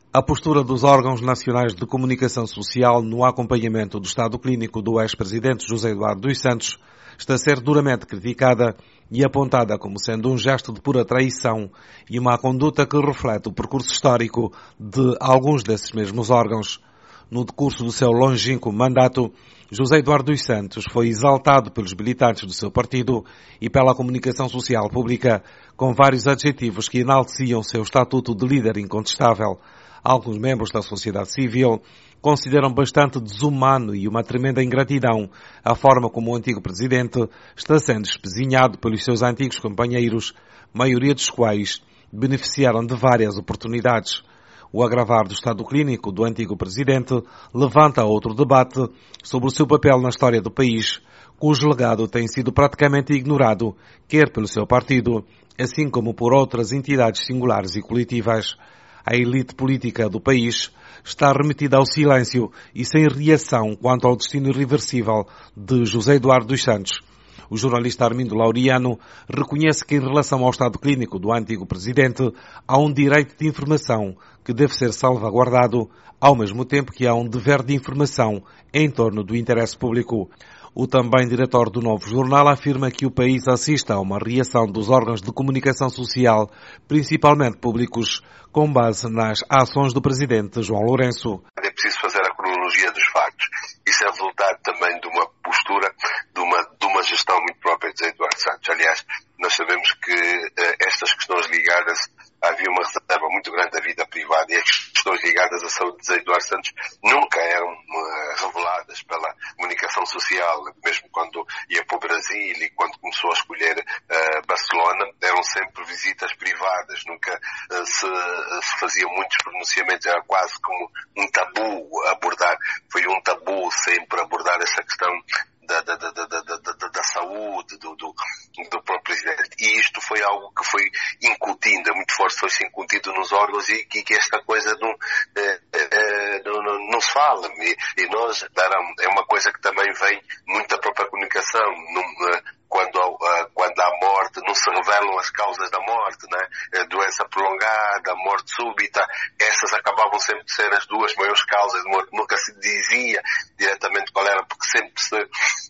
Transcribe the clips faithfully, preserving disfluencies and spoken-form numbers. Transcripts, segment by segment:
A postura dos órgãos nacionais de comunicação social no acompanhamento do estado clínico do ex-presidente José Eduardo dos Santos está a ser duramente criticada e apontada como sendo um gesto de pura traição e uma conduta que reflete o percurso histórico de alguns desses mesmos órgãos. No decurso do seu longínquo mandato, José Eduardo dos Santos foi exaltado pelos militantes do seu partido e pela comunicação social pública com vários adjetivos que enalteciam seu estatuto de líder incontestável. Alguns membros da sociedade civil consideram bastante desumano e uma tremenda ingratidão a forma como o antigo presidente está sendo espezinhado pelos seus antigos companheiros, maioria dos quais beneficiaram de várias oportunidades. O agravar do estado clínico do antigo presidente levanta outro debate sobre o seu papel na história do país, cujo legado tem sido praticamente ignorado, quer pelo seu partido, assim como por outras entidades singulares e coletivas. A elite política do país está remetida ao silêncio e sem reação quanto ao destino irreversível de José Eduardo dos Santos. O jornalista Armindo Laureano reconhece que em relação ao estado clínico do antigo presidente há um direito de informação que deve ser salvaguardado, ao mesmo tempo que há um dever de informação em torno do interesse público. O também diretor do Novo Jornal afirma que o país assiste a uma reação dos órgãos de comunicação social, principalmente públicos, com base nas ações do presidente João Lourenço. É preciso fazer a cronologia dos factos. Isso é resultado também de uma postura, de uma, de uma gestão muito própria de José Eduardo Santos. Aliás, nós sabemos que uh, estas questões ligadas, havia uma reserva muito grande da vida privada e as questões ligadas à saúde de José Eduardo Santos nunca eram uh, reveladas pela comunicação social, mesmo quando ia para o Brasil e quando começou a escolher uh, Barcelona, eram sempre visitas privadas, nunca uh, se, uh, se faziam muitos pronunciamentos, era quase como um tabu abordar, foi um tabu sempre abordar essa questão Da, da, da, da, da, da, da saúde do, do, do próprio presidente. E isto foi algo que foi incutindo, muito forte, foi-se incutido nos órgãos e que, que esta coisa não, eh, eh, não, não, não se fala. E, e nós, é uma coisa que também vem muito da própria comunicação. Não, quando, quando há morte, não se revelam as causas da morte, né? Doença prolongada, morte súbita, essas acabavam sempre de ser as duas maiores causas de morte. Nunca se dizia diretamente qual era, porque sempre se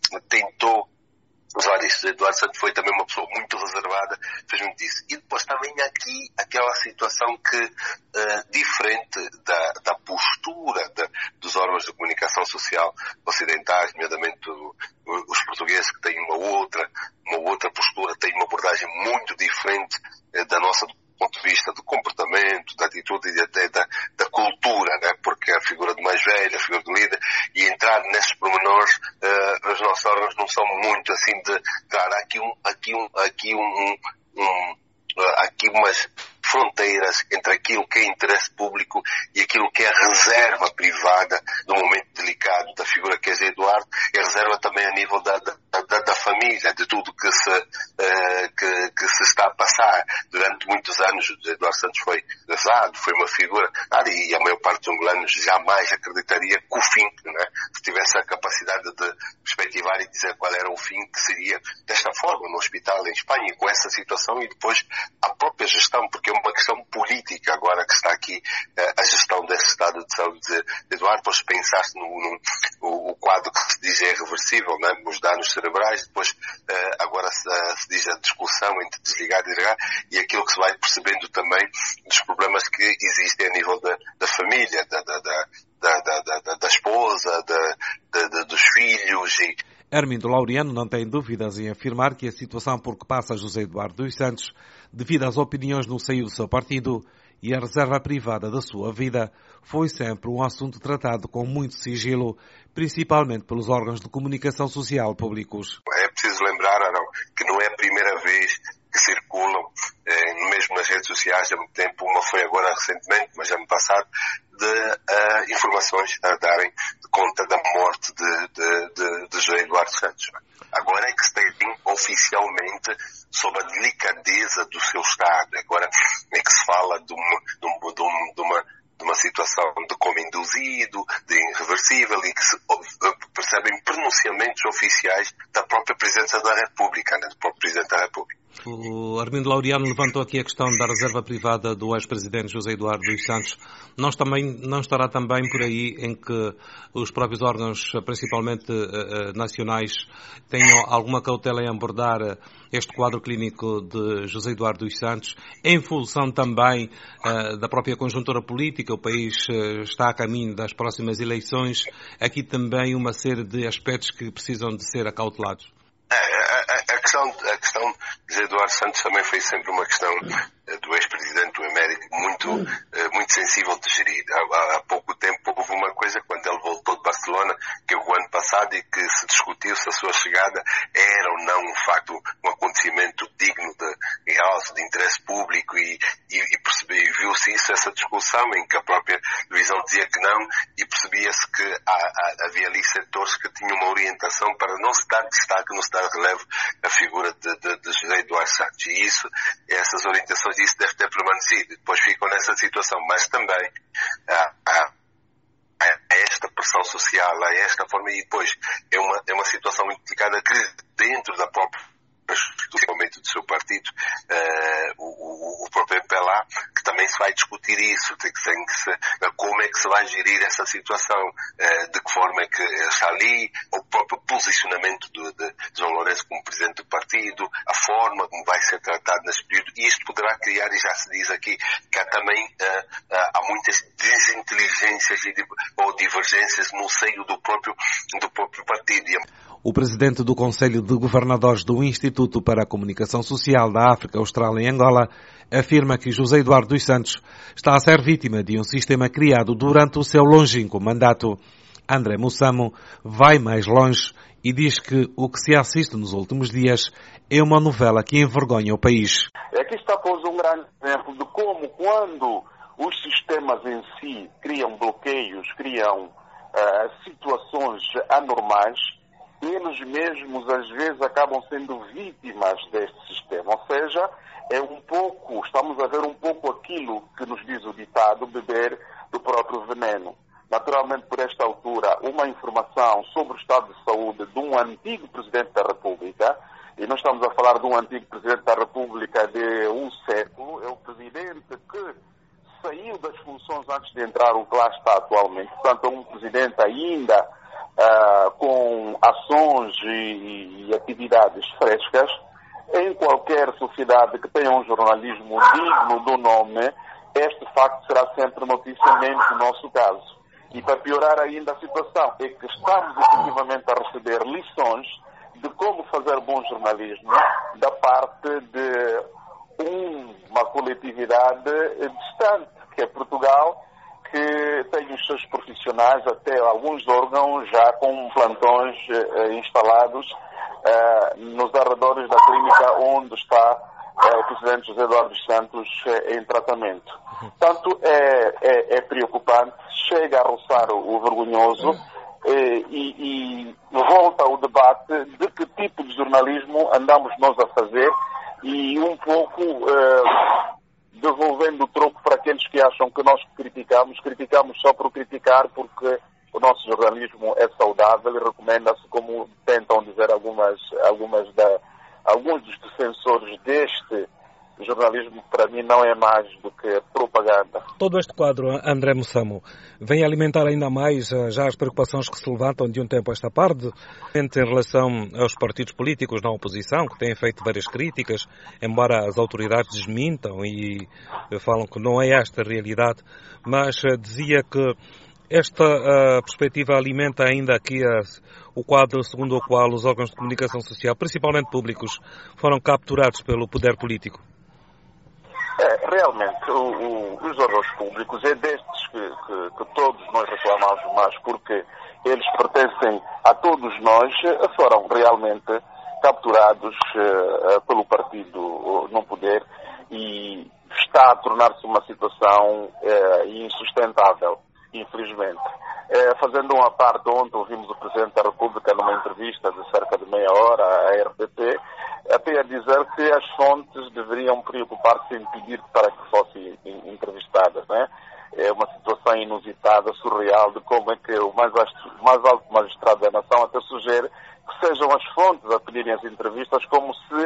tentou usar isto. Eduardo Santos foi também uma pessoa muito reservada, fez muito isso. E depois também aqui aquela situação que, uh, diferente da, da postura de, dos órgãos de comunicação social ocidentais, nomeadamente o, o, os portugueses, que têm uma outra, uma outra postura, têm uma abordagem muito diferente uh, da nossa, do ponto de vista do comportamento, da atitude e até da, da cultura, né? Porque a figura do mais velho, a figura do líder, e entrar nesses pormenores, uh, os nossos órgãos não são muito assim de, cara, aqui um, aqui um, aqui um, um, um uh, aqui umas fronteiras entre aquilo que é interesse público e aquilo que é reserva privada do momento delicado da figura que é José Eduardo, e a reserva também a nível da, da, da, da família, de tudo que se, uh, que, que se está a passar. Durante muitos anos, José Eduardo Santos foi casado, foi uma figura, ah, e a maior parte dos angolanos jamais acreditaria que o fim, né, se tivesse a capacidade de perspectivar e dizer qual era o fim, que seria desta forma, no hospital em Espanha, com essa situação, e depois a própria gestão, porque é uma questão política agora que está aqui, a gestão desse estado de saúde de Eduardo. Depois pensaste no, no o, o quadro que se diz é irreversível, né? Os danos cerebrais, depois agora se, se diz a discussão entre desligar e desligar, e aquilo que se vai percebendo também dos problemas que existem a nível da, da família, da, da, da, da, da, da, da esposa, da, da, da, dos filhos. E Armindo Laureano não tem dúvidas em afirmar que a situação por que passa José Eduardo dos Santos, devido às opiniões no seio do seu partido e à reserva privada da sua vida, foi sempre um assunto tratado com muito sigilo, principalmente pelos órgãos de comunicação social públicos. É preciso lembrar, Arão, que não é a primeira vez que circulam, eh, mesmo nas redes sociais, há muito tempo, uma foi agora recentemente, mas ano passado, de uh, informações a darem conta da morte de, de, de, de José Eduardo Santos. Agora é que se tem oficialmente sobre a delicadeza do seu estado. Agora é que se fala de uma, de uma, de uma, de uma, de uma situação de coma induzido, de irreversível, e que se percebem pronunciamentos oficiais da própria Presidência da República, né, do próprio Presidente da República. O Armindo Laureano levantou aqui a questão da reserva privada do ex-presidente José Eduardo dos Santos. Nós também, não estará também por aí em que os próprios órgãos, principalmente uh, nacionais, tenham alguma cautela em abordar este quadro clínico de José Eduardo dos Santos, em função também uh, da própria conjuntura política? O país uh, está a caminho das próximas eleições. Aqui também uma série de aspectos que precisam de ser acautelados. A, a, a, questão, a questão de José Eduardo Santos também foi sempre uma questão do ex-presidente, do emérito, muito, muito sensível de gerir. Há, há pouco tempo houve uma coisa, quando ele voltou de Barcelona, que o ano passado, e que se discutiu se a sua chegada era ou não, um facto, um acontecimento digno de, de interesse público, e, e, e, percebe, e viu-se isso, essa discussão, em que a própria divisão dizia que não, e percebia-se que há, há, havia ali setores que tinham uma orientação para não se dar destaque, não se dar relevo à figura de, de, de José Eduardo Santos. E isso, essas orientações, isso deve ter permanecido. Depois ficam nessa situação, mas também há, há, há esta pressão social, há esta forma, e depois é uma, é uma situação muito delicada que dentro da própria, principalmente do seu partido, uh, o, o próprio M P L A, que também se vai discutir isso, tem que, tem que se, como é que se vai gerir essa situação, uh, de que forma é que está ali, o próprio posicionamento de, de, de João Lourenço como presidente do partido, a forma como vai ser tratado nesse período, e isto poderá criar, e já se diz aqui, que há também uh, uh, há muitas desinteligências e, ou divergências no seio do próprio, do próprio partido. O presidente do Conselho de Governadores do Instituto para a Comunicação Social da África Austral em Angola afirma que José Eduardo dos Santos está a ser vítima de um sistema criado durante o seu longínquo mandato. André Mussamo vai mais longe e diz que o que se assiste nos últimos dias é uma novela que envergonha o país. Aqui está, pois, um grande exemplo de como, quando os sistemas em si criam bloqueios, criam uh, situações anormais, eles mesmos às vezes acabam sendo vítimas deste sistema. Ou seja, é um pouco, estamos a ver um pouco aquilo que nos diz o ditado, beber do próprio veneno. Naturalmente, por esta altura, uma informação sobre o estado de saúde de um antigo Presidente da República, e nós estamos a falar de um antigo Presidente da República de um século, é o Presidente que saiu das funções antes de entrar o que lá está atualmente. Portanto, é um Presidente ainda Uh, com ações e, e atividades frescas. Em qualquer sociedade que tenha um jornalismo digno do nome, este facto será sempre notícia, menos no nosso caso. E para piorar ainda a situação, é que estamos efetivamente a receber lições de como fazer bom jornalismo da parte de uma coletividade distante, que é Portugal, que tem os seus profissionais, até alguns órgãos já com plantões eh, instalados eh, nos arredores da clínica onde está eh, o presidente José Eduardo dos Santos eh, em tratamento. Portanto, é, é, é preocupante, chega a roçar o, o vergonhoso eh, e, e volta ao debate de que tipo de jornalismo andamos nós a fazer, e um pouco eh, devolvendo o troco para aqueles que acham que nós criticamos, criticamos só por criticar, porque o nosso jornalismo é saudável e recomenda-se, como tentam dizer algumas, algumas da, alguns dos defensores deste jornalismo, para mim não é mais do que propaganda. Todo este quadro, André Mussamo, vem alimentar ainda mais já as preocupações que se levantam de um tempo a esta parte, em relação aos partidos políticos na oposição, que têm feito várias críticas, embora as autoridades desmintam e falam que não é esta a realidade, mas dizia que esta uh, perspectiva alimenta ainda aqui a, o quadro segundo o qual os órgãos de comunicação social, principalmente públicos, foram capturados pelo poder político. É, realmente, o, o, os órgãos públicos é destes que, que, que todos nós reclamamos mais, porque eles pertencem a todos nós, foram realmente capturados uh, pelo partido uh, no poder, e está a tornar-se uma situação uh, insustentável, infelizmente. Uh, fazendo uma parte, ontem ouvimos o Presidente da República numa entrevista de cerca de meia hora à R T P, até a dizer que as fontes deveriam preocupar-se em pedir para que fossem entrevistadas, né? É uma situação inusitada, surreal, de como é que o mais, mais alto magistrado da nação até sugere que sejam as fontes a pedirem as entrevistas, como se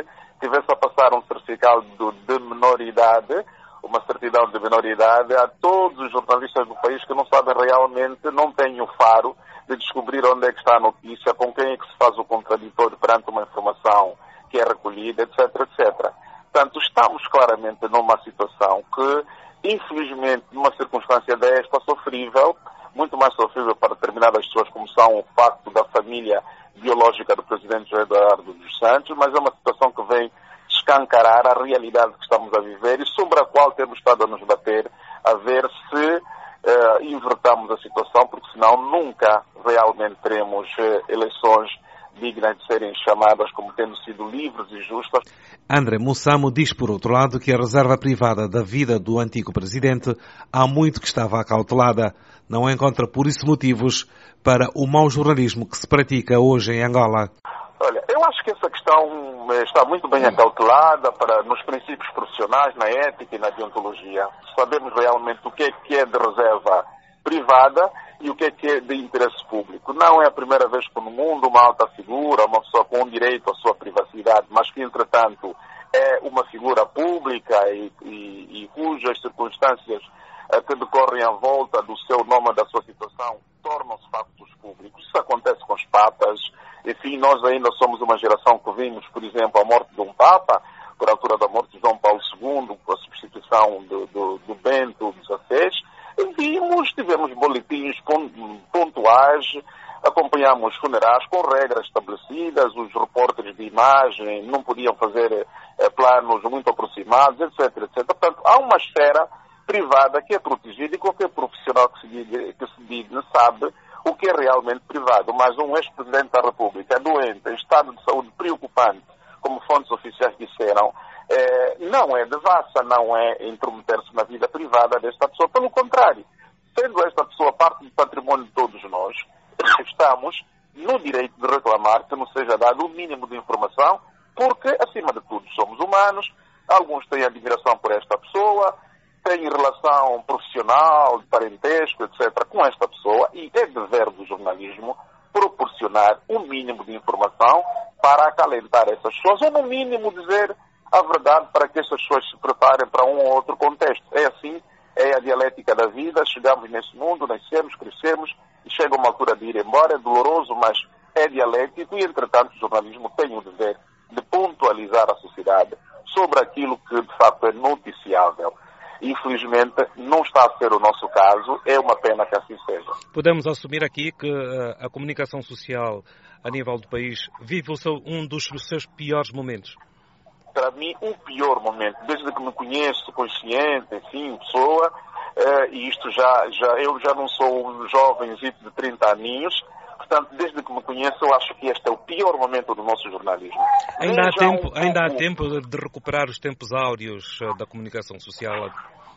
tivesse a passar um certificado de menoridade, uma certidão de menoridade, a todos os jornalistas do país que não sabem realmente, não têm o faro de descobrir onde é que está a notícia, com quem é que se faz o contraditório perante uma informação que é recolhida, etc, etcétera. Portanto, estamos claramente numa situação que, infelizmente, numa circunstância desta, sofrível, muito mais sofrível para determinadas pessoas, como são o facto da família biológica do presidente José Eduardo dos Santos, mas é uma situação que vem escancarar a realidade que estamos a viver e sobre a qual temos estado a nos bater, a ver se uh, invertamos a situação, porque senão nunca realmente teremos uh, eleições dignas de serem chamadas como tendo sido livres e justas. André Mussamo diz, por outro lado, que a reserva privada da vida do antigo presidente há muito que estava acautelada. Não encontra por isso motivos para o mau jornalismo que se pratica hoje em Angola. Olha, eu acho que essa questão está muito bem acautelada para, nos princípios profissionais, na ética e na deontologia. Sabemos realmente o que é que é de reserva privada e o que é que é de interesse público. Não é a primeira vez que no mundo uma alta figura, uma pessoa com direito à sua privacidade, mas que entretanto é uma figura pública e, e, e cujas circunstâncias eh, que decorrem à volta do seu nome e da sua situação tornam-se factos públicos. Isso acontece com os papas. Enfim, nós ainda somos uma geração que vimos, por exemplo, a morte de um papa, por altura da morte de João Paulo segundo, com a substituição do, do, do Bento dezasseis. Vimos, tivemos boletins pontuais, acompanhamos funerais com regras estabelecidas, os repórteres de imagem não podiam fazer eh, planos muito aproximados, etc, etcétera. Portanto, há uma esfera privada que é protegida e qualquer profissional que se diga, que se diga sabe o que é realmente privado. Mas um ex-presidente da República doente, em estado de saúde preocupante, como fontes oficiais disseram, eh, não é devassa, não é intrometer-se na vida privada desta pessoa. Pelo contrário, sendo esta pessoa parte do património de todos nós, estamos no direito de reclamar que nos seja dado o mínimo de informação, porque, acima de tudo, somos humanos, alguns têm admiração por esta pessoa, têm relação profissional, de parentesco, etcétera, com esta pessoa, e é dever do jornalismo proporcionar um mínimo de informação para acalentar essas pessoas, ou no mínimo dizer a verdade para que essas pessoas se preparem para um ou outro contexto. É assim, é a dialética da vida, chegamos nesse mundo, nascemos, crescemos, e chega uma altura de ir embora, é doloroso, mas é dialético, e entretanto o jornalismo tem o dever de pontualizar a sociedade sobre aquilo que de facto é noticiável. Infelizmente, não está a ser o nosso caso, é uma pena que assim seja. Podemos assumir aqui que a comunicação social a nível do país vive o seu, um dos seus piores momentos? Para mim, o pior momento, desde que me conheço, consciente, enfim, pessoa, uh, e isto já, já, eu já não sou um jovenzito de trinta aninhos, portanto, desde que me conheço, eu acho que este é o pior momento do nosso jornalismo. Ainda há tempo, um ainda há tempo de recuperar os tempos áureos da comunicação social?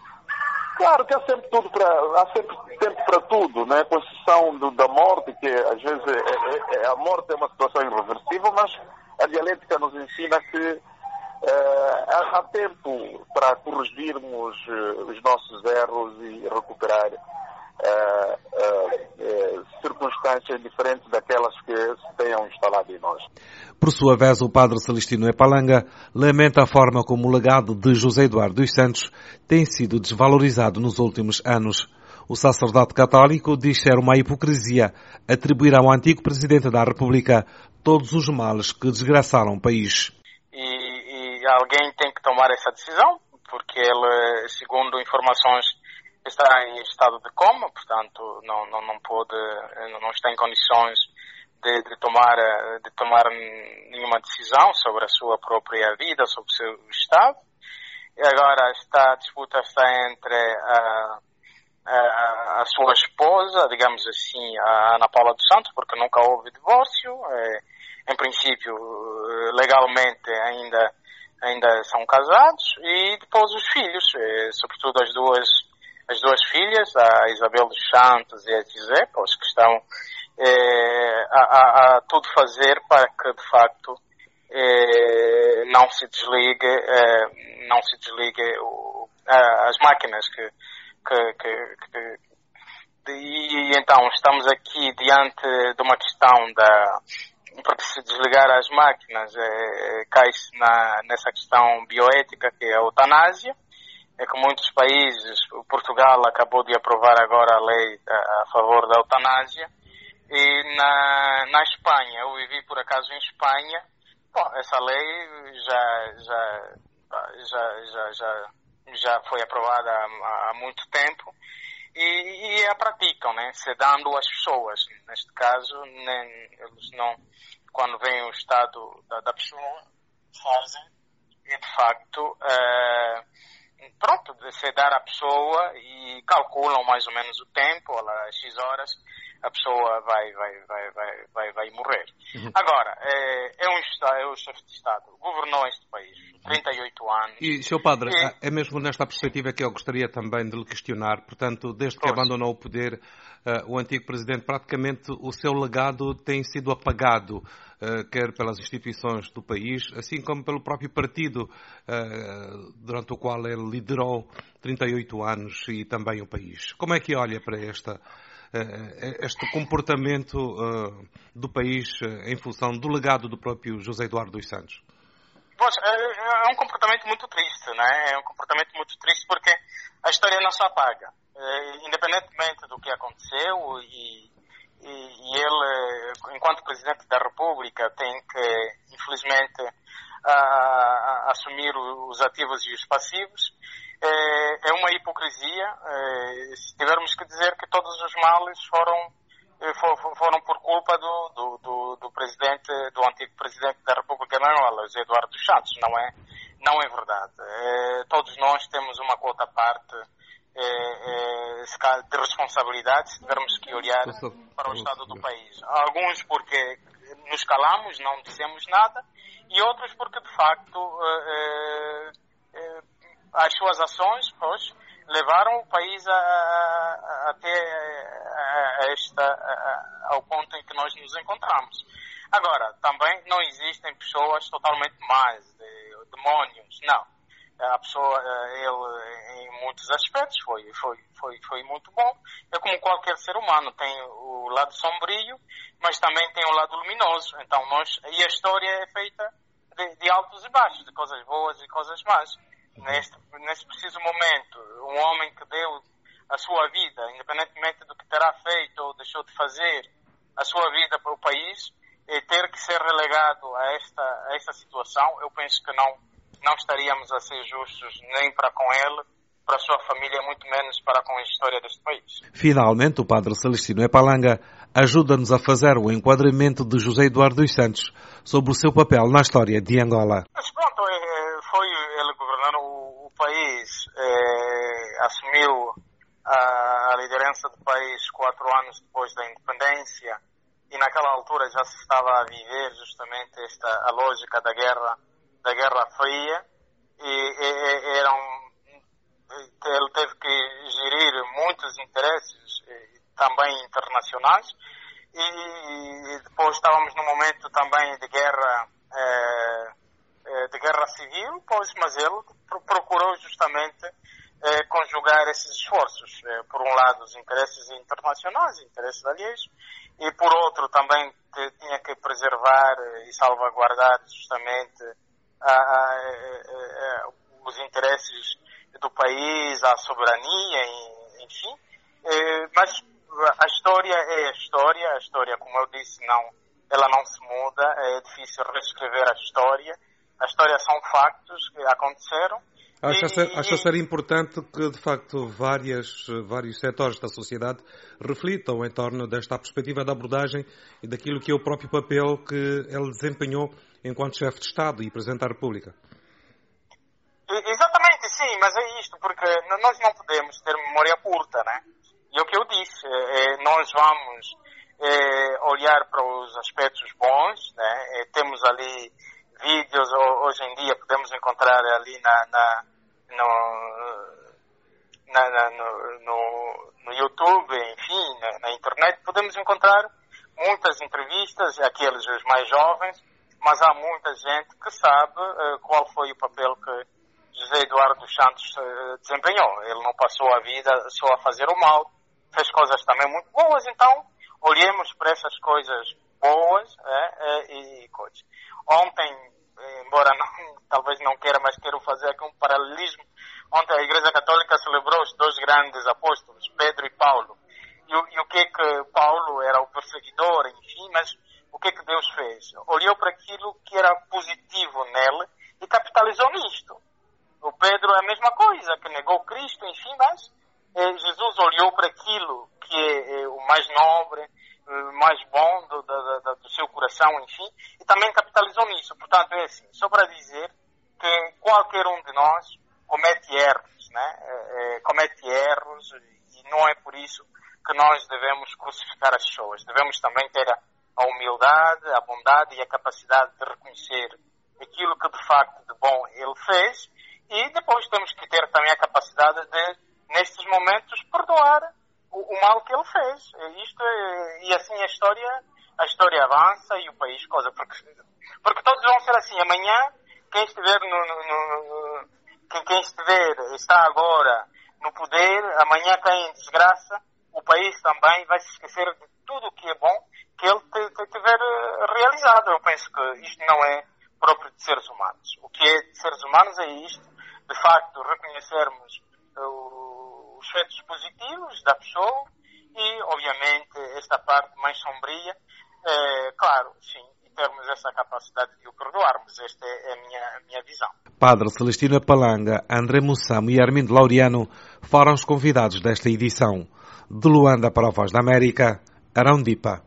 Claro que há sempre tudo para, há sempre tempo para tudo, né? Com exceção do, da morte, que às vezes é, é, é, a morte é uma situação irreversível, mas a dialética nos ensina que Uh, há, há tempo para corrigirmos uh, os nossos erros e recuperar uh, uh, uh, circunstâncias diferentes daquelas que se tenham instalado em nós. Por sua vez, o padre Celestino Epalanga lamenta a forma como o legado de José Eduardo dos Santos tem sido desvalorizado nos últimos anos. O sacerdote católico diz ser uma hipocrisia atribuir ao antigo presidente da República todos os males que desgraçaram o país. Alguém tem que tomar essa decisão, porque ele, segundo informações, está em estado de coma, portanto não, não, não pode, não está em condições de, de, tomar, de tomar nenhuma decisão sobre a sua própria vida, sobre o seu estado. E agora está, a disputa está entre a, a, a sua esposa, digamos assim, a Ana Paula dos Santos, porque nunca houve divórcio. É, em princípio, legalmente ainda ainda são casados, e depois os filhos, eh, sobretudo as duas, as duas filhas, a Isabel dos Santos e a Gisé, pois que estão eh, a, a, a tudo fazer para que de facto eh, não se desligue, eh, não se desligue o, a, as máquinas que, que, que, que e, e então estamos aqui diante de uma questão da porque se desligar as máquinas é, cai-se na, nessa questão bioética que é a eutanásia. É que muitos países, Portugal acabou de aprovar agora a lei a, a favor da eutanásia, e na, na Espanha, eu vivi por acaso em Espanha, bom, essa lei já, já, já, já, já, já foi aprovada há, há muito tempo, e, e a praticam, né, sedando as pessoas. Neste caso, nem, eles não, quando vem o estado da, da pessoa, fazem, e de facto, uh, pronto, de sedar a pessoa e calculam mais ou menos o tempo, às X horas, a pessoa vai, vai, vai, vai, vai, vai morrer. Uhum. Agora, é, é, um, é o chefe de Estado, governou este país trinta e oito anos. E, senhor Padre, e... é mesmo nesta perspectiva que eu gostaria também de lhe questionar. Portanto, desde que abandonou o poder, uh, o antigo Presidente, praticamente o seu legado tem sido apagado, uh, quer pelas instituições do país, assim como pelo próprio partido, uh, durante o qual ele liderou trinta e oito anos, e também o país. Como é que olha para esta... este comportamento uh, do país uh, em função do legado do próprio José Eduardo dos Santos? Pois, é, é um comportamento muito triste, né? É um comportamento muito triste porque a história não se apaga. É, independentemente do que aconteceu, e, e, e ele, enquanto Presidente da República, tem que, infelizmente, a, a, assumir os ativos e os passivos. É uma hipocrisia se tivermos que dizer que todos os males foram, foram por culpa do, do, do, do presidente, do antigo Presidente da República da Angola, José Eduardo dos Santos. Não é, não é verdade. Todos nós temos uma quota à parte de responsabilidade se tivermos que olhar para o estado do país. Alguns porque nos calamos, não dissemos nada, e outros porque de facto as suas ações, pois, levaram o país a, a, até a, a esta, a, ao ponto em que nós nos encontramos. Agora, também não existem pessoas totalmente más, de, demónios, não. A pessoa, ele, em muitos aspectos, foi, foi, foi, foi muito bom. É como qualquer ser humano, tem o lado sombrio, mas também tem o lado luminoso. Então, nós, e a história é feita de, de altos e baixos, de coisas boas e coisas más. Neste, neste preciso momento, um homem que deu a sua vida, independentemente do que terá feito ou deixou de fazer, a sua vida para o país, e ter que ser relegado a esta, a esta situação, eu penso que não, não estaríamos a ser justos nem para com ele, para a sua família, muito menos para com a história deste país. Finalmente, o Padre Celestino Epalanga ajuda-nos a fazer o enquadramento de José Eduardo dos Santos sobre o seu papel na história de Angola. Mas pronto, foi ele governando o, o país, eh, assumiu a, a liderança do país quatro anos depois da independência, e naquela altura já se estava a viver justamente esta, a lógica da guerra, da Guerra Fria, e, e eram, ele teve que gerir muitos interesses também internacionais, e depois estávamos num momento também de guerra, de guerra civil, pois, mas ele procurou justamente conjugar esses esforços. Por um lado, os interesses internacionais, interesses alheios, e por outro também tinha que preservar e salvaguardar justamente a, a, a, os interesses do país, a soberania, enfim. Mas a história é a história, a história, como eu disse, não, ela não se muda, é difícil reescrever a história. A história são factos que aconteceram. Acha ser, acha ser importante que, de facto, várias, vários setores da sociedade reflitam em torno desta perspectiva da abordagem e daquilo que é o próprio papel que ele desempenhou enquanto chefe de Estado e Presidente da República? Exatamente, sim, mas é isto, porque nós não podemos ter memória curta, né? E o que eu disse, é, nós vamos é, olhar para os aspectos bons, né? É, temos ali vídeos, hoje em dia podemos encontrar ali na, na, no, na, na, no, no, no YouTube, enfim, na, na internet, podemos encontrar muitas entrevistas, aqueles os mais jovens, mas há muita gente que sabe uh, qual foi o papel que José Eduardo dos Santos uh, desempenhou. Ele não passou a vida só a fazer o mal, fez coisas também muito boas, então olhemos para essas coisas boas é, e coisas. Ontem, embora não, talvez não queira, mas quero fazer aqui um paralelismo. Ontem a Igreja Católica celebrou os dois grandes apóstolos, Pedro e Paulo. E, e o que que Paulo era o perseguidor, enfim, mas o que que Deus fez? Olhou para aquilo que era positivo nele e capitalizou nisto. O Pedro é a mesma coisa, que negou Cristo, enfim, mas eh, Jesus olhou para aquilo que é eh, o mais nobre, eh, mais bom do, do, do, do seu coração, enfim, e também capitalizou nisso. Portanto, é assim, só para dizer que qualquer um de nós comete erros, né? Eh, comete erros e não é por isso que nós devemos crucificar as pessoas. Devemos também ter a, a humildade, a bondade e a capacidade de reconhecer aquilo que de facto de bom ele fez e depois temos que ter também a capacidade de, nestes momentos, perdoar o, o mal que ele fez. Isto é, e assim a história, a história avança e o país coisa, porque, porque todos vão ser assim. Amanhã, quem estiver no, no, no quem, quem estiver, está agora no poder, amanhã cai em desgraça, o país também vai se esquecer de tudo o que é bom que ele tiver realizado. Eu penso que isto não é próprio de seres humanos. O que é de seres humanos é isto, de facto, reconhecermos uh, os feitos positivos da pessoa e, obviamente, esta parte mais sombria, é, claro, sim, e termos essa capacidade de o perdoarmos. Esta é a minha, a minha visão. Padre Celestino Palanga, André Mussamo e Armindo Laureano foram os convidados desta edição. De Luanda para a Voz da América, Arão Dipa.